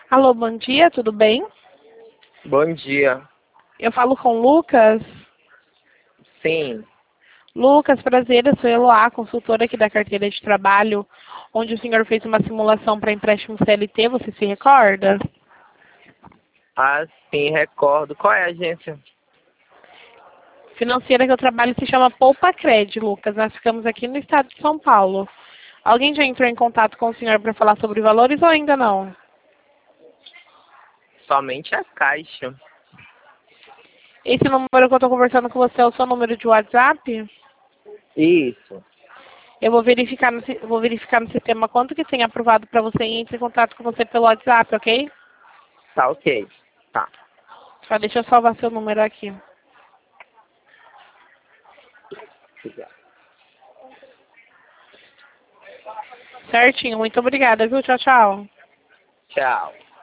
Alô, bom dia, tudo bem? Bom dia. Eu falo com o Lucas. Sim. Lucas, prazer, eu sou Eloá, consultora aqui da carteira de trabalho, onde o senhor fez uma simulação para empréstimo CLT, você se recorda? Ah, sim, recordo. Qual é a agência? Financeira que eu trabalho se chama Poupa Cred, Lucas. Nós ficamos aqui no estado de São Paulo. Alguém já entrou em contato com o senhor para falar sobre valores ou ainda não? Somente a Caixa. Esse número que eu estou conversando com você é o seu número de WhatsApp? Isso. Eu vou verificar no sistema quanto que tem aprovado para você e entre em contato com você pelo WhatsApp, ok? Tá ok. Tá. Só deixa eu salvar seu número aqui. Obrigado. Certinho, muito obrigada, viu? Tchau, tchau. Tchau.